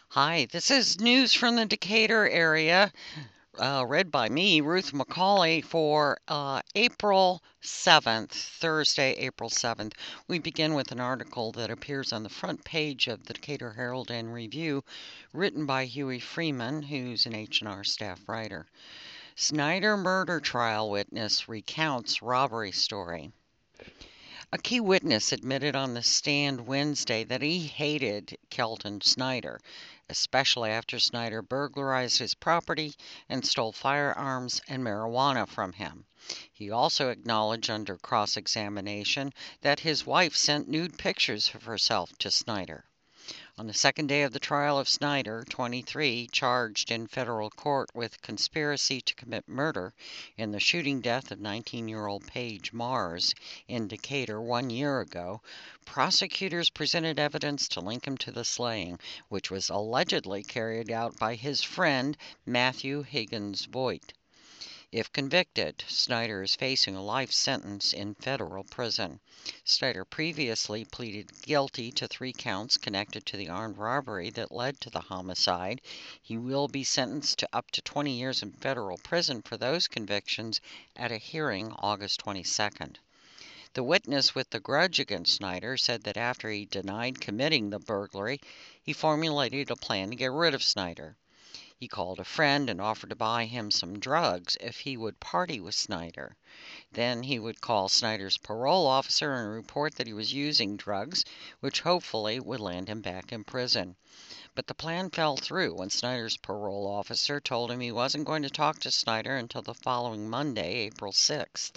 Hi, this is news from the Decatur area, read by me, Ruth McCauley, for April 7th, Thursday, April 7th. We begin with an article that appears on the front page of the Decatur Herald and Review, written by Huey Freeman, who's an H&R staff writer. Snyder murder trial witness recounts robbery story. A key witness admitted on the stand Wednesday that he hated Kelton Snyder, especially after Snyder burglarized his property and stole firearms and marijuana from him. He also acknowledged under cross-examination that his wife sent nude pictures of herself to Snyder. On the second day of the trial of Snyder, 23, charged in federal court with conspiracy to commit murder in the shooting death of 19-year-old Paige Mars in Decatur 1 year ago, prosecutors presented evidence to link him to the slaying, which was allegedly carried out by his friend Matthew Higgins Voigt. If convicted, Snyder is facing a life sentence in federal prison. Snyder previously pleaded guilty to 3 counts connected to the armed robbery that led to the homicide. He will be sentenced to up to 20 years in federal prison for those convictions at a hearing August 22nd. The witness with the grudge against Snyder said that after he denied committing the burglary, he formulated a plan to get rid of Snyder. He called a friend and offered to buy him some drugs if he would party with Snyder. Then he would call Snyder's parole officer and report that he was using drugs, which hopefully would land him back in prison. But the plan fell through when Snyder's parole officer told him he wasn't going to talk to Snyder until the following Monday, April 6th,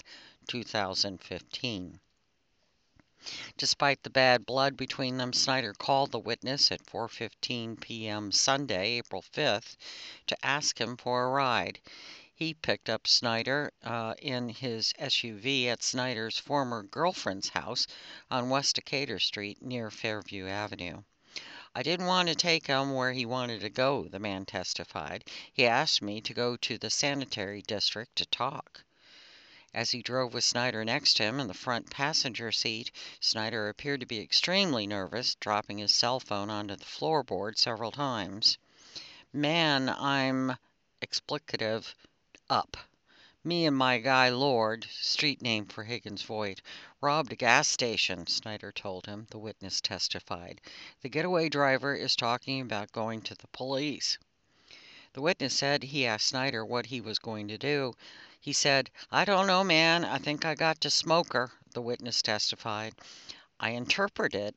2015. Despite the bad blood between them, Snyder called the witness at 4:15 p.m. Sunday, April 5th, to ask him for a ride. He picked up Snyder in his SUV at Snyder's former girlfriend's house on West Decatur Street near Fairview Avenue. I didn't want to take him where he wanted to go, the man testified. He asked me to go to the sanitary district to talk. As he drove with Snyder next to him in the front passenger seat, Snyder appeared to be extremely nervous, dropping his cell phone onto the floorboard several times. "Man, I'm explicative up. Me and my guy Lord, street name for Higgins Voigt, robbed a gas station," Snyder told him, the witness testified. "The getaway driver is talking about going to the police." The witness said he asked Snyder what he was going to do. He said, "I don't know, man. I think I got to smoke her," the witness testified. I interpreted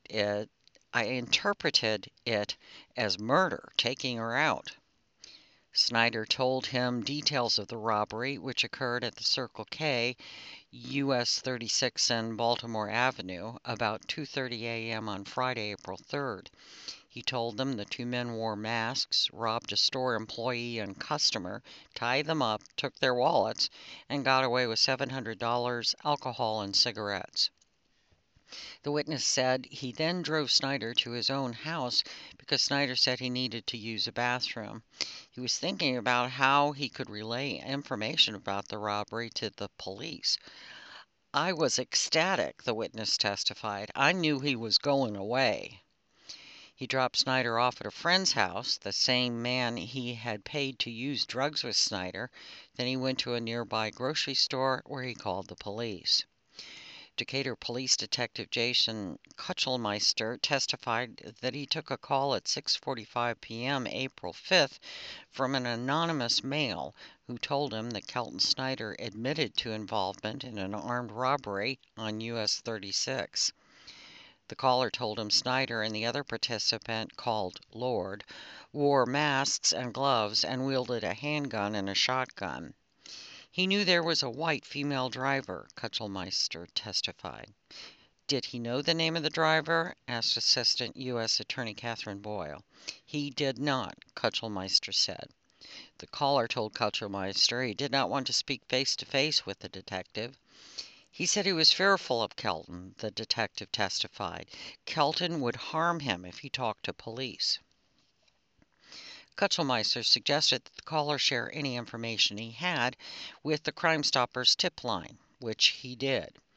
it as murder, taking her out." Snyder told him details of the robbery, which occurred at the Circle K, US 36 and Baltimore Avenue, about 2:30 a.m. on Friday, April 3rd. He told them the 2 men wore masks, robbed a store employee and customer, tied them up, took their wallets, and got away with $700, alcohol, and cigarettes. The witness said he then drove Snyder to his own house because Snyder said he needed to use a bathroom. He was thinking about how he could relay information about the robbery to the police. "I was ecstatic," the witness testified. "I knew he was going away." He dropped Snyder off at a friend's house, the same man he had paid to use drugs with Snyder. Then he went to a nearby grocery store where he called the police. Decatur Police Detective Jason Kuchelmeister testified that he took a call at 6:45 p.m. April 5th from an anonymous male who told him that Kelton Snyder admitted to involvement in an armed robbery on US 36. The caller told him Snyder and the other participant, called Lord, wore masks and gloves and wielded a handgun and a shotgun. He knew there was a white female driver, Kuchelmeister testified. "Did he know the name of the driver?" asked Assistant U.S. Attorney Catherine Boyle. "He did not," Kuchelmeister said. The caller told Kuchelmeister he did not want to speak face-to-face with the detective. He said he was fearful of Kelton, the detective testified. Kelton would harm him if he talked to police. Kuchelmeister suggested that the caller share any information he had with the Crime Stoppers tip line, which he did.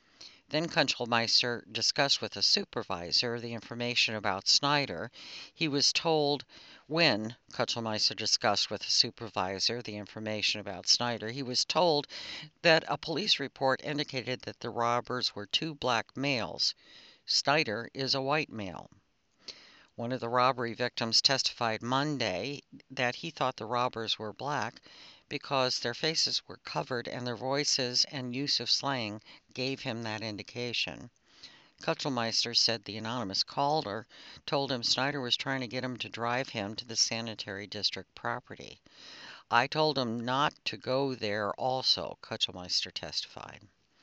Then Kunchelmeister discussed with a supervisor the information about Snyder. He was told when Kunchelmeister discussed with a supervisor the information about Snyder, he was told that a police report indicated that the robbers were two black males. Snyder is a white male. One of the robbery victims testified Monday that he thought the robbers were black because their faces were covered and their voices and use of slang gave him that indication. Kunchelmeister said the anonymous caller told him Snyder was trying to get him to drive him to the sanitary district property. I told him not to go there also, Kunchelmeister testified.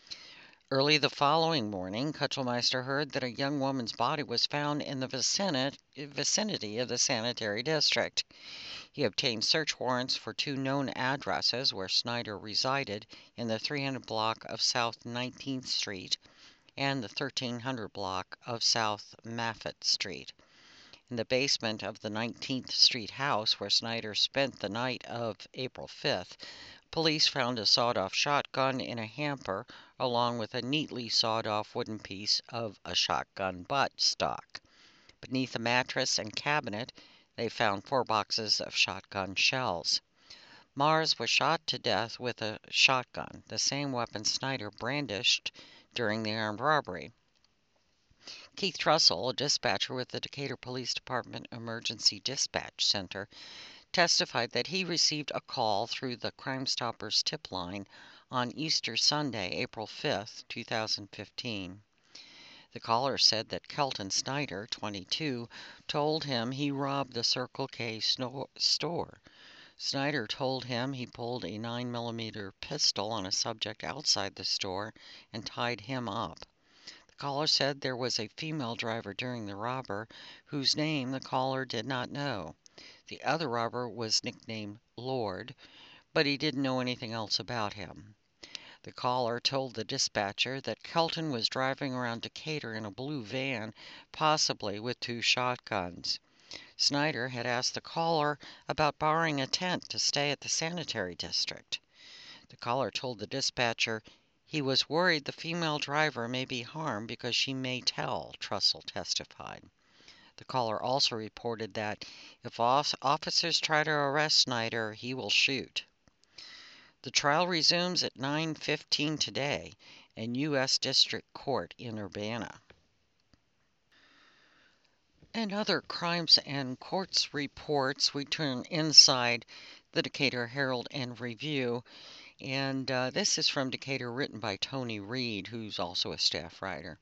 Early the following morning, Kunchelmeister heard that a young woman's body was found in the vicinity of the sanitary district. He obtained search warrants for two known addresses where Snyder resided in the 300 block of South 19th Street and the 1300 block of South Maffett Street. In the basement of the 19th Street house where Snyder spent the night of April 5th, police found a sawed-off shotgun in a hamper along with a neatly sawed-off wooden piece of a shotgun butt stock. Beneath a mattress and cabinet, they found 4 boxes of shotgun shells. Mars was shot to death with a shotgun, the same weapon Snyder brandished during the armed robbery. Keith Trussell, a dispatcher with the Decatur Police Department Emergency Dispatch Center, testified that he received a call through the Crime Stoppers tip line on Easter Sunday, April 5, 2015. The caller said that Kelton Snyder, 22, told him he robbed the Circle K store. Snyder told him he pulled a 9mm pistol on a subject outside the store and tied him up. The caller said there was a female driver during the robber whose name the caller did not know. The other robber was nicknamed Lord, but he didn't know anything else about him. The caller told the dispatcher that Kelton was driving around Decatur in a blue van, possibly with 2 shotguns. Snyder had asked the caller about borrowing a tent to stay at the sanitary district. The caller told the dispatcher he was worried the female driver may be harmed because she may tell, Trussell testified. The caller also reported that if officers try to arrest Snyder, he will shoot. The trial resumes at 9:15 today in U.S. District Court in Urbana. And other crimes and courts reports, we turn inside the Decatur Herald and Review. And this is from Decatur, written by Tony Reed, who's also a staff writer.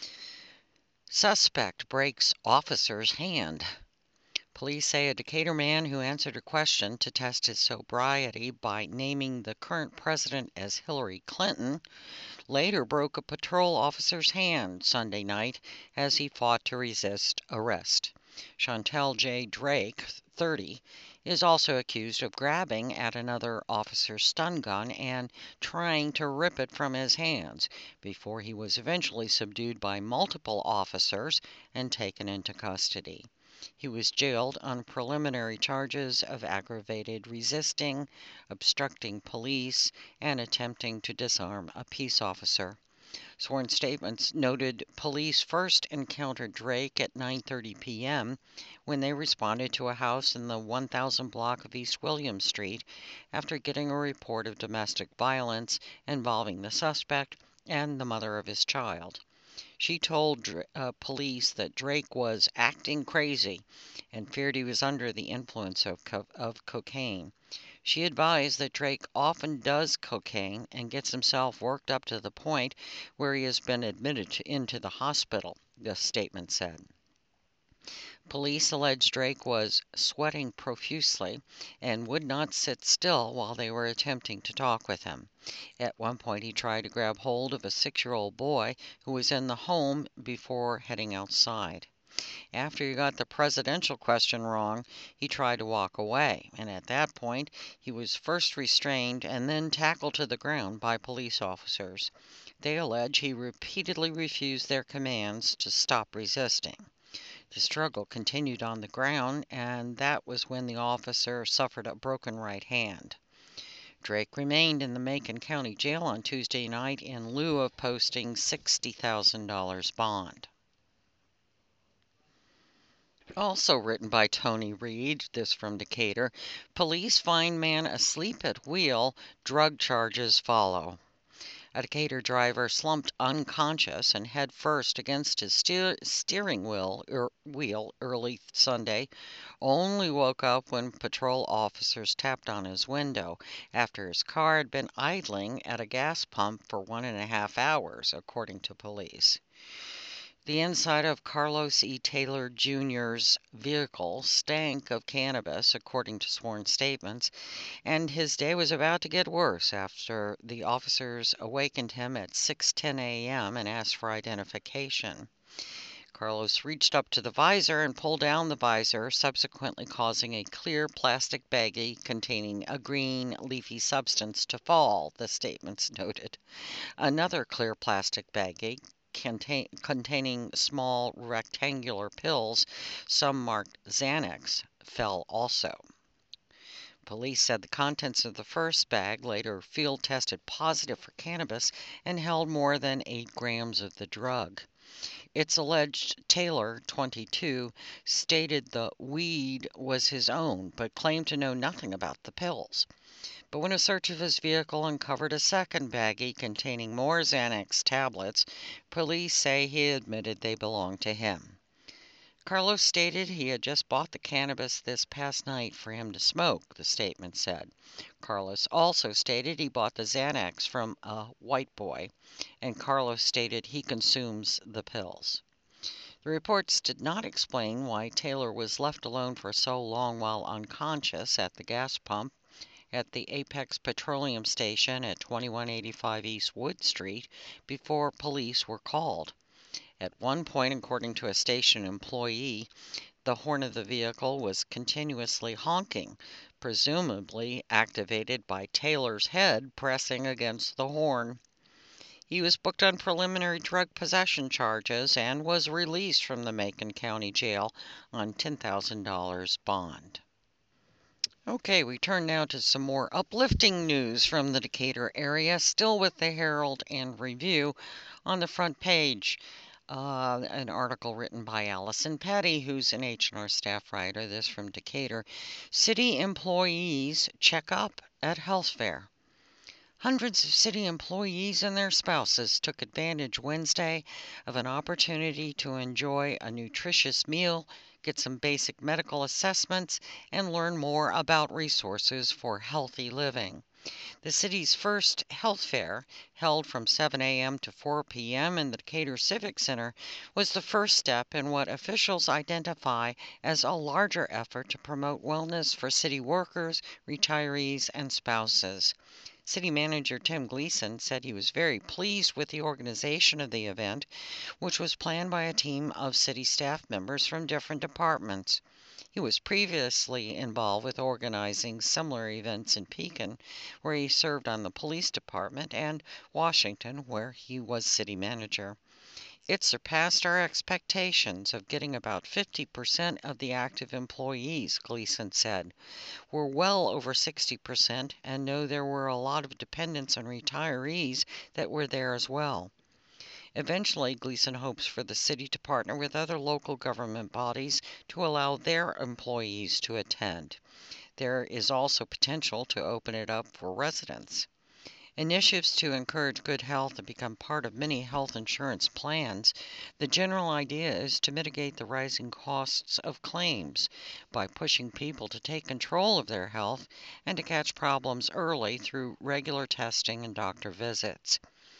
Suspect breaks officer's hand. Police say a Decatur man who answered a question to test his sobriety by naming the current president as Hillary Clinton later broke a patrol officer's hand Sunday night as he fought to resist arrest. Chantel J. Drake, 30, is also accused of grabbing at another officer's stun gun and trying to rip it from his hands before he was eventually subdued by multiple officers and taken into custody. He was jailed on preliminary charges of aggravated resisting, obstructing police, and attempting to disarm a peace officer. Sworn statements noted police first encountered Drake at 9:30 p.m. when they responded to a house in the 1000 block of East William Street after getting a report of domestic violence involving the suspect and the mother of his child. She told police that Drake was acting crazy and feared he was under the influence of cocaine. She advised that Drake often does cocaine and gets himself worked up to the point where he has been admitted into the hospital, the statement said. Police alleged Drake was sweating profusely and would not sit still while they were attempting to talk with him. At one point, he tried to grab hold of a 6-year-old boy who was in the home before heading outside. After he got the presidential question wrong, he tried to walk away, and at that point, he was first restrained and then tackled to the ground by police officers. They allege he repeatedly refused their commands to stop resisting. The struggle continued on the ground, and that was when the officer suffered a broken right hand. Drake remained in the Macon County Jail on Tuesday night in lieu of posting $60,000 bond. Also written by Tony Reed, this from Decatur. Police find man asleep at wheel, drug charges follow. A Decatur driver slumped unconscious and head first against his steering wheel early Sunday, only woke up when patrol officers tapped on his window after his car had been idling at a gas pump for 1.5 hours, according to police. The inside of Carlos E. Taylor Jr.'s vehicle stank of cannabis, according to sworn statements, and his day was about to get worse after the officers awakened him at 6:10 a.m. and asked for identification. Carlos reached up to the visor and pulled down the visor, subsequently causing a clear plastic baggie containing a green, leafy substance to fall, the statements noted. Another clear plastic baggie containing small rectangular pills, some marked Xanax, fell also. Police said the contents of the first bag later field tested positive for cannabis and held more than 8 grams of the drug. It's alleged Taylor, 22, stated the weed was his own, but claimed to know nothing about the pills. But when a search of his vehicle uncovered a second baggie containing more Xanax tablets, police say he admitted they belonged to him. Carlos stated he had just bought the cannabis this past night for him to smoke, the statement said. Carlos also stated he bought the Xanax from a white boy, and Carlos stated he consumes the pills. The reports did not explain why Taylor was left alone for so long while unconscious at the gas pump at the Apex Petroleum Station at 2185 East Wood Street before police were called. At one point, according to a station employee, the horn of the vehicle was continuously honking, presumably activated by Taylor's head pressing against the horn. He was booked on preliminary drug possession charges and was released from the Macon County Jail on $10,000 bond. Okay, we turn now to some more uplifting news from the Decatur area, still with the Herald and Review. On the front page, an article written by Allison Petty, who's an H&R staff writer, this from Decatur. City employees check up at health fair. Hundreds of city employees and their spouses took advantage Wednesday of an opportunity to enjoy a nutritious meal, get some basic medical assessments, and learn more about resources for healthy living. The city's first health fair, held from 7 a.m. to 4 p.m. in the Decatur Civic Center, was the first step in what officials identify as a larger effort to promote wellness for city workers, retirees, and spouses. City Manager Tim Gleason said he was very pleased with the organization of the event, which was planned by a team of city staff members from different departments. He was previously involved with organizing similar events in Pekin, where he served on the police department, and Washington, where he was city manager. It surpassed our expectations of getting about 50% of the active employees, Gleason said. We're well over 60% and know there were a lot of dependents and retirees that were there as well. Eventually, Gleason hopes for the city to partner with other local government bodies to allow their employees to attend. There is also potential to open it up for residents. Initiatives to encourage good health have become part of many health insurance plans. The general idea is to mitigate the rising costs of claims by pushing people to take control of their health and to catch problems early through regular testing and doctor visits.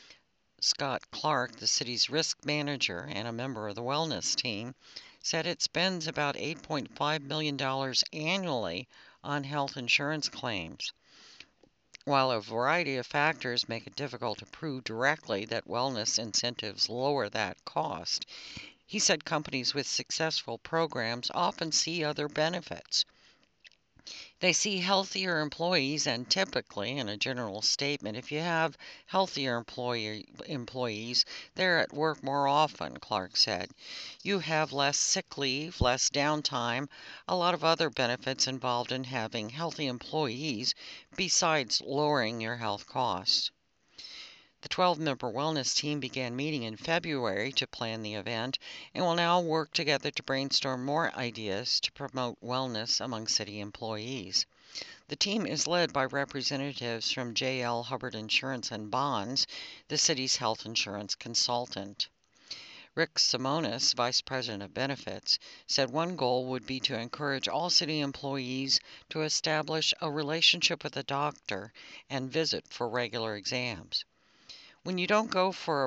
Scott Clark, the city's risk manager and a member of the wellness team, said it spends about $8.5 million annually on health insurance claims. While a variety of factors make it difficult to prove directly that wellness incentives lower that cost, he said companies with successful programs often see other benefits. They see healthier employees, and typically, in a general statement, if you have healthier employees, they're at work more often, Clark said. You have less sick leave, less downtime, a lot of other benefits involved in having healthy employees besides lowering your health costs. The 12-member wellness team began meeting in February to plan the event and will now work together to brainstorm more ideas to promote wellness among city employees. The team is led by representatives from J.L. Hubbard Insurance and Bonds, the city's health insurance consultant. Rick Simonis, Vice President of Benefits, said one goal would be to encourage all city employees to establish a relationship with a doctor and visit for regular exams. When you don't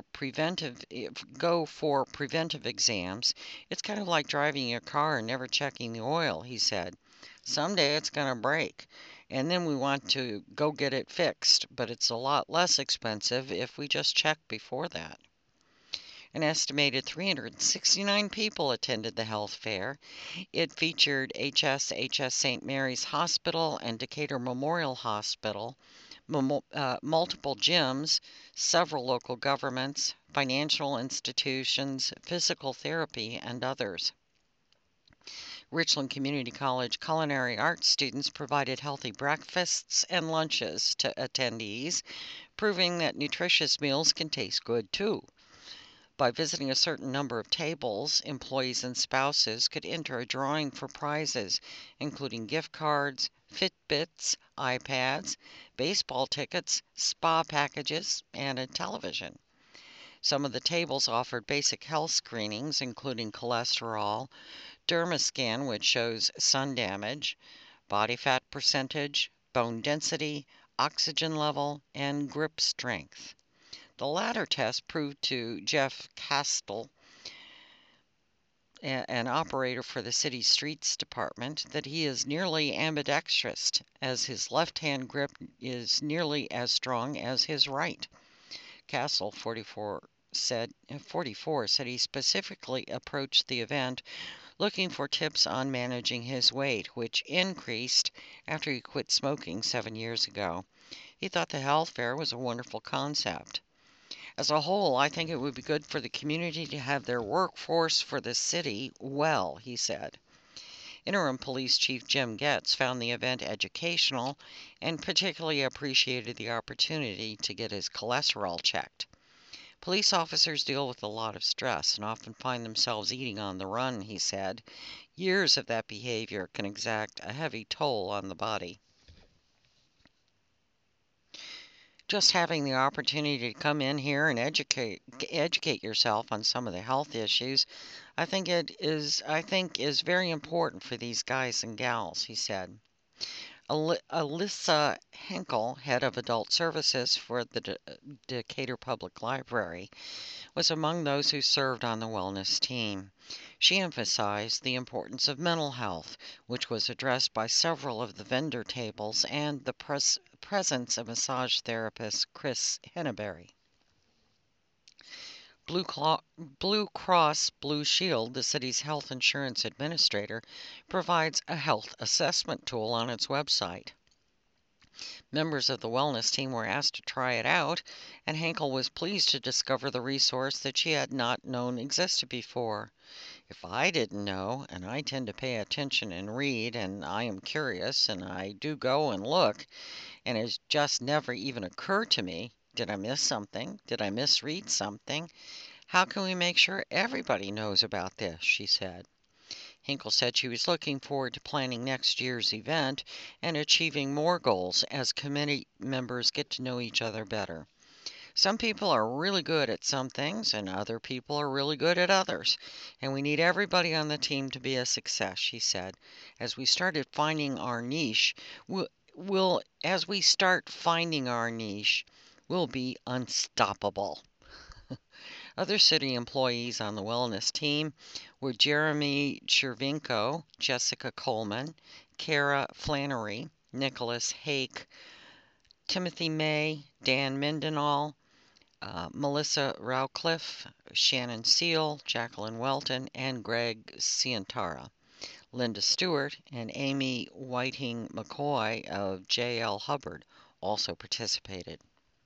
go for preventive exams, it's kind of like driving your car and never checking the oil, he said. Someday it's going to break, and then we want to go get it fixed, but it's a lot less expensive if we just check before that. An estimated 369 people attended the health fair. It featured HSHS St. Mary's Hospital and Decatur Memorial Hospital, multiple gyms, several local governments, financial institutions, physical therapy, and others. Richland Community College culinary arts students provided healthy breakfasts and lunches to attendees, proving that nutritious meals can taste good too. By visiting a certain number of tables, employees and spouses could enter a drawing for prizes, including gift cards, Fitbits, iPads, baseball tickets, spa packages, and a television. Some of the tables offered basic health screenings, including cholesterol, dermascan, which shows sun damage, body fat percentage, bone density, oxygen level, and grip strength. The latter test proved to Jeff Castle, an operator for the city's streets department, that he is nearly ambidextrous, as his left-hand grip is nearly as strong as his right. Castle, 44, said he specifically approached the event looking for tips on managing his weight, which increased after he quit smoking 7 years ago. He thought the health fair was a wonderful concept. As a whole, I think it would be good for the community to have their workforce for the city well, he said. Interim Police Chief Jim Getz found the event educational and particularly appreciated the opportunity to get his cholesterol checked. Police officers deal with a lot of stress and often find themselves eating on the run, he said. Years of that behavior can exact a heavy toll on the body. Just having the opportunity to come in here and educate yourself on some of the health issues, I think is very important for these guys and gals, he said. Alyssa Henkel, head of adult services for the Decatur Public Library, was among those who served on the wellness team. She emphasized the importance of mental health, which was addressed by several of the vendor tables and the presence of massage therapist Chris Henneberry. Blue Cross Blue Shield, the city's health insurance administrator, provides a health assessment tool on its website. Members of the wellness team were asked to try it out, and Henkel was pleased to discover the resource that she had not known existed before. If I didn't know, and I tend to pay attention and read, and I am curious, and I do go and look, and it's just never even occurred to me, did I miss something? Did I misread something? How can we make sure everybody knows about this? She said. Hinkle said she was looking forward to planning next year's event and achieving more goals as committee members get to know each other better. Some people are really good at some things and other people are really good at others, and we need everybody on the team to be a success, she said. As we started finding our niche, we'll be unstoppable. Other city employees on the wellness team were Jeremy Chervinko, Jessica Coleman, Kara Flannery, Nicholas Hake, Timothy May, Dan Mendenhall, Melissa Rowcliffe, Shannon Seal, Jacqueline Welton, and Greg Ciantara. Linda Stewart and Amy Whiting McCoy of J.L. Hubbard also participated.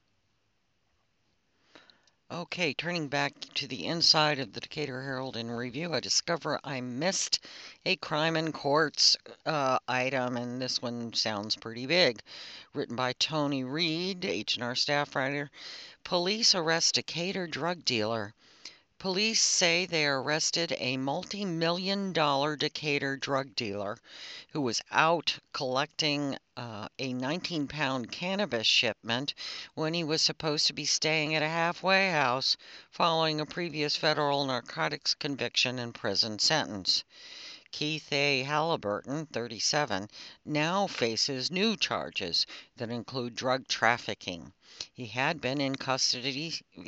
Okay, turning back to the inside of the Decatur Herald in Review, I discover I missed a crime in courts item, and this one sounds pretty big. Written by Tony Reed, H&R staff writer. Police arrest Decatur drug dealer. Police say they arrested a multi-million-dollar Decatur drug dealer who was out collecting a 19-pound cannabis shipment when he was supposed to be staying at a halfway house following a previous federal narcotics conviction and prison sentence. Keith A. Halliburton, 37, now faces new charges that include drug trafficking. He had been in custody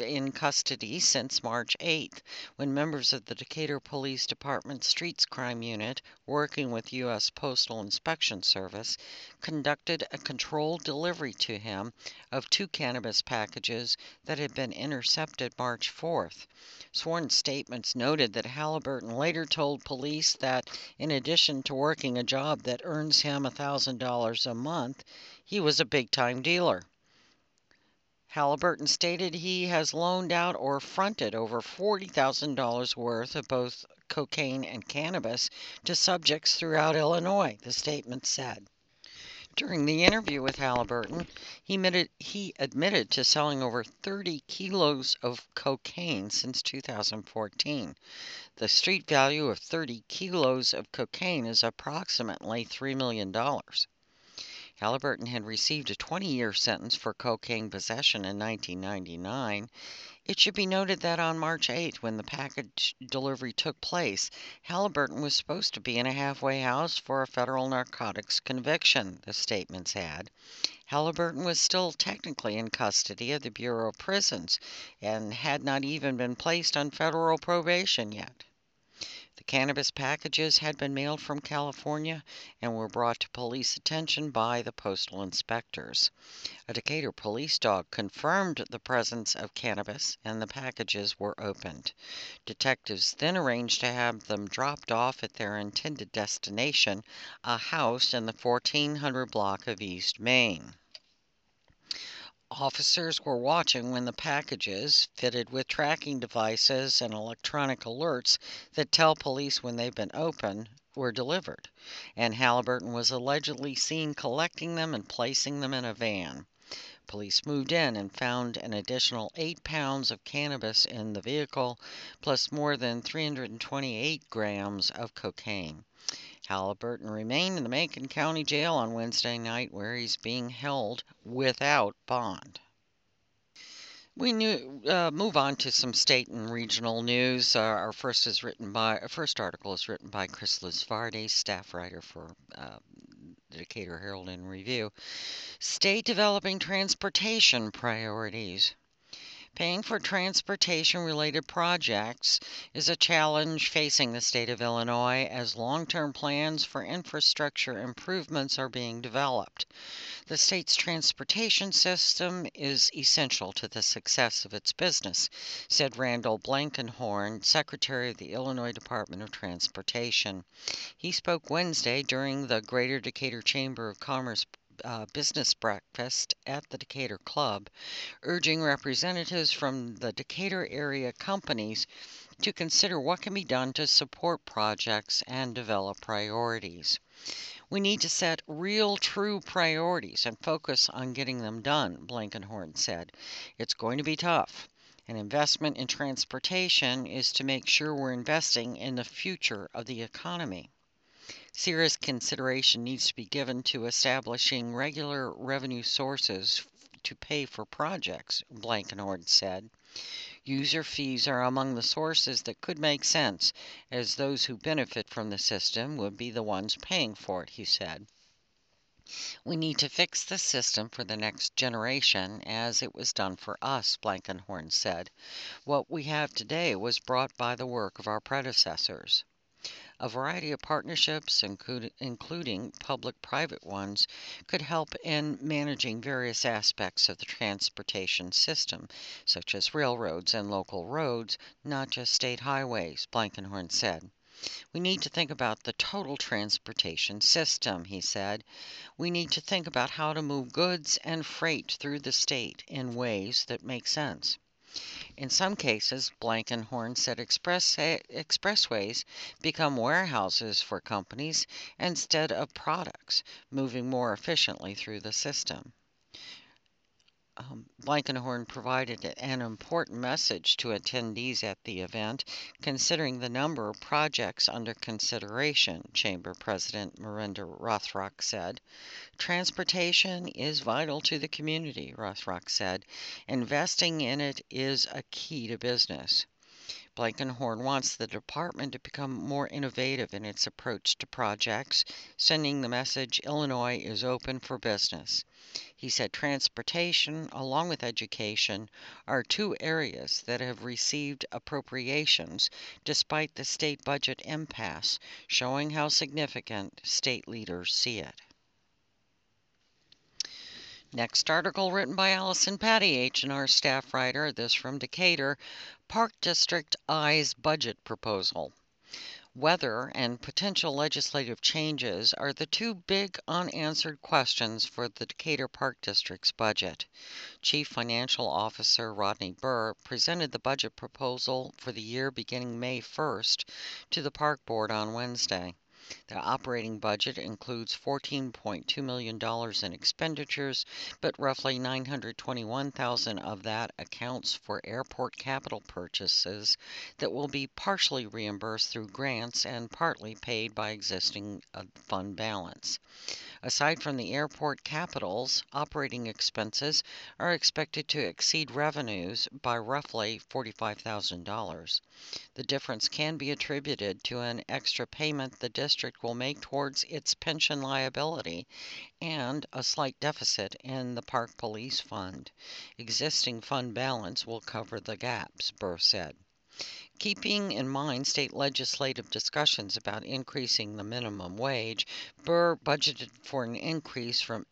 since March 8th, when members of the Decatur Police Department Streets Crime Unit, working with U.S. Postal Inspection Service, conducted a controlled delivery to him of 2 cannabis packages that had been intercepted March 4th. Sworn statements noted that Halliburton later told police that, in addition to working a job that earns him $1,000 a month, he was a big-time dealer. Halliburton stated he has loaned out or fronted over $40,000 worth of both cocaine and cannabis to subjects throughout Illinois, the statement said. During the interview with Halliburton, he admitted to selling over 30 kilos of cocaine since 2014. The street value of 30 kilos of cocaine is approximately $3 million. Halliburton had received a 20-year sentence for cocaine possession in 1999. It should be noted that on March 8th, when the package delivery took place, Halliburton was supposed to be in a halfway house for a federal narcotics conviction, the statements had. Halliburton was still technically in custody of the Bureau of Prisons and had not even been placed on federal probation yet. The cannabis packages had been mailed from California and were brought to police attention by the postal inspectors. A Decatur police dog confirmed the presence of cannabis and the packages were opened. Detectives then arranged to have them dropped off at their intended destination, a house in the 1400 block of East Main. Officers were watching when the packages, fitted with tracking devices and electronic alerts that tell police when they've been opened, were delivered, and Halliburton was allegedly seen collecting them and placing them in a van. Police moved in and found an additional 8 pounds of cannabis in the vehicle, plus more than 328 grams of cocaine. Halliburton remained in the Macon County Jail on Wednesday night, where he's being held without bond. We move on to some state and regional news. Our first article is written by Chris Lisvardi, staff writer for the Decatur Herald in Review. State developing transportation priorities. Paying for transportation-related projects is a challenge facing the state of Illinois as long-term plans for infrastructure improvements are being developed. The state's transportation system is essential to the success of its business, said Randall Blankenhorn, Secretary of the Illinois Department of Transportation. He spoke Wednesday during the Greater Decatur Chamber of Commerce business breakfast at the Decatur Club, urging representatives from the Decatur area companies to consider what can be done to support projects and develop priorities. We need to set real, true priorities and focus on getting them done, Blankenhorn said. It's going to be tough. An investment in transportation is to make sure we're investing in the future of the economy. Serious consideration needs to be given to establishing regular revenue sources to pay for projects, Blankenhorn said. User fees are among the sources that could make sense, as those who benefit from the system would be the ones paying for it, he said. We need to fix the system for the next generation as it was done for us, Blankenhorn said. What we have today was brought by the work of our predecessors. A variety of partnerships, including public-private ones, could help in managing various aspects of the transportation system, such as railroads and local roads, not just state highways, Blankenhorn said. We need to think about the total transportation system, he said. We need to think about how to move goods and freight through the state in ways that make sense. In some cases, Blankenhorn said expressways become warehouses for companies instead of products, moving more efficiently through the system. Blankenhorn provided an important message to attendees at the event, considering the number of projects under consideration, Chamber President Miranda Rothrock said. Transportation is vital to the community, Rothrock said. Investing in it is a key to business. Blankenhorn wants the department to become more innovative in its approach to projects, sending the message Illinois is open for business. He said transportation, along with education, are two areas that have received appropriations despite the state budget impasse, showing how significant state leaders see it. Next article written by Allison Patty, H&R staff writer, this from Decatur. Park District eyes budget proposal. Weather and potential legislative changes are the two big unanswered questions for the Decatur Park District's budget. Chief Financial Officer Rodney Burr presented the budget proposal for the year beginning May 1st to the Park Board on Wednesday. The operating budget includes $14.2 million in expenditures, but roughly $921,000 of that accounts for airport capital purchases that will be partially reimbursed through grants and partly paid by existing fund balance. Aside from the airport capitals, operating expenses are expected to exceed revenues by roughly $45,000. The difference can be attributed to an extra payment the district will make towards its pension liability and a slight deficit in the Park Police Fund. Existing fund balance will cover the gaps, Burr said. Keeping in mind state legislative discussions about increasing the minimum wage, Burr budgeted for an increase from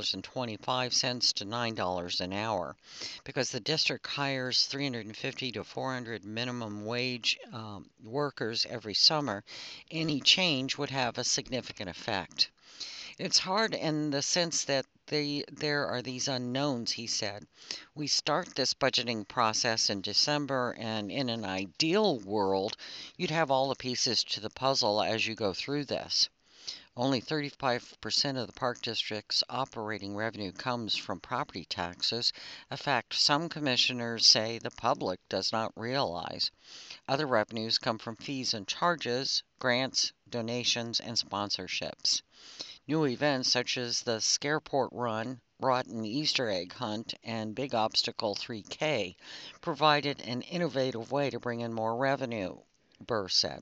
$8.25 to $9 an hour. Because the district hires 350 to 400 minimum wage workers every summer, any change would have a significant effect. It's hard in the sense that there are these unknowns, he said. We start this budgeting process in December, and in an ideal world, you'd have all the pieces to the puzzle as you go through this. Only 35% of the Park District's operating revenue comes from property taxes, a fact some commissioners say the public does not realize. Other revenues come from fees and charges, grants, donations, and sponsorships. New events such as the Scareport Run, Rotten Easter Egg Hunt, and Big Obstacle 3K provided an innovative way to bring in more revenue, Burr said.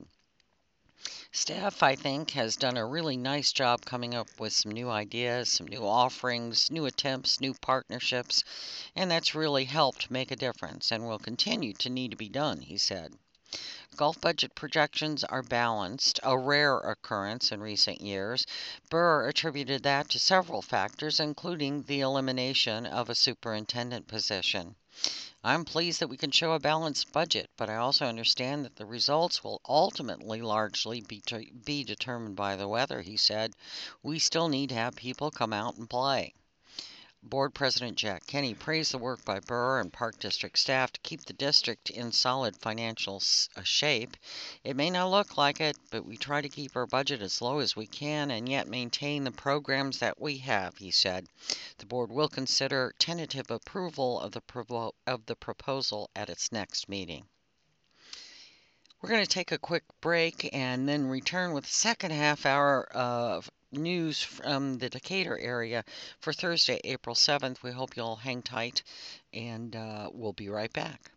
Staff, I think, has done a really nice job coming up with some new ideas, some new offerings, new attempts, new partnerships, and that's really helped make a difference and will continue to need to be done, he said. Golf budget projections are balanced, a rare occurrence in recent years. Burr attributed that to several factors, including the elimination of a superintendent position. I'm pleased that we can show a balanced budget, but I also understand that the results will ultimately largely be determined by the weather, he said. We still need to have people come out and play. Board President Jack Kenny praised the work by Burr and Park District staff to keep the district in solid financial shape. It may not look like it, but we try to keep our budget as low as we can and yet maintain the programs that we have, he said. The board will consider tentative approval of the proposal at its next meeting. We're going to take a quick break and then return with the second half hour of news from the Decatur area for Thursday, April 7th. We hope you'll hang tight, and we'll be right back.